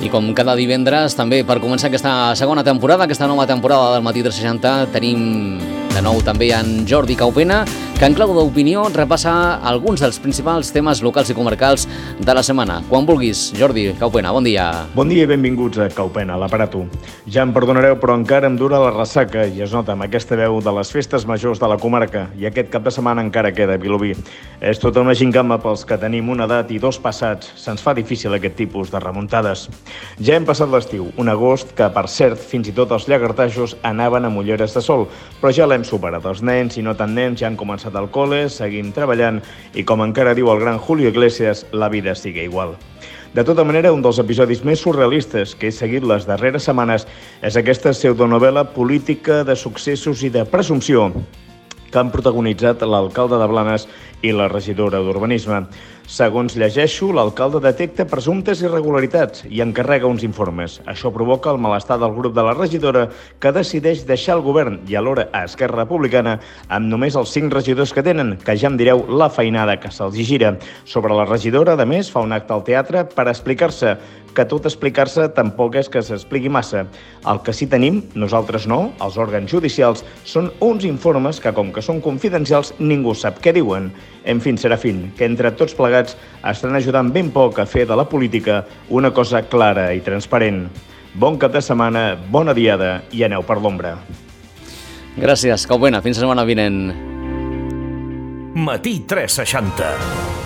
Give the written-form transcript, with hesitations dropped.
I com cada divendres, també per començar aquesta segona temporada, aquesta nova temporada del Matí 360, tenim de nou també en Jordi Caupena, que en clau d'opinió repassa alguns dels principals temes locals i comarcals de la setmana. Quan vulguis, Jordi Caupena, bon dia. Bon dia i benvinguts a Caupena, l'aparato. Ja em perdonareu, però encara em dura la ressaca i es nota amb aquesta veu de les festes majors de la comarca i aquest cap de setmana encara queda Vilobí. És tota una gingama pels que tenim una edat i dos passats. Se'ns fa difícil aquest tipus de remuntades. Ja hem passat l'estiu, un agost que, per cert, fins i tot els llagartajos anaven a mulleres de sol, però ja l'hem superat. Els nens i no tan nens ja han començat al col·le, seguim treballant i, com encara diu el gran Julio Iglesias, la vida sigue igual. De tota manera, un dels episodis més surrealistes que he seguit les darreres setmanes és aquesta pseudonovel·la política de successos i de presumpció que han protagonitzat l'alcalde de Blanes i la regidora d'Urbanisme. Segons llegeixo, l'alcalde detecta presumptes irregularitats i encarrega uns informes. Això provoca el malestar del grup de la regidora, que decideix deixar el govern i alhora a Esquerra Republicana amb només els 5 regidors que tenen, que ja em direu la feinada que se'ls gira. Sobre la regidora, a més, fa un acte al teatre per explicar-se, que tot explicar-se tampoc és que s'expliqui massa. El que sí tenim, nosaltres no, els òrgans judicials, són uns informes que, com que són confidencials, ningú sap què diuen. En fi, Serafín, que entre tots plegats estan ajudant ben poc a fer de la política una cosa clara i transparent. Bon cap de setmana, bona diada i aneu per l'ombra. Gràcies, Caupena. Fins la setmana vinent. Matí 360.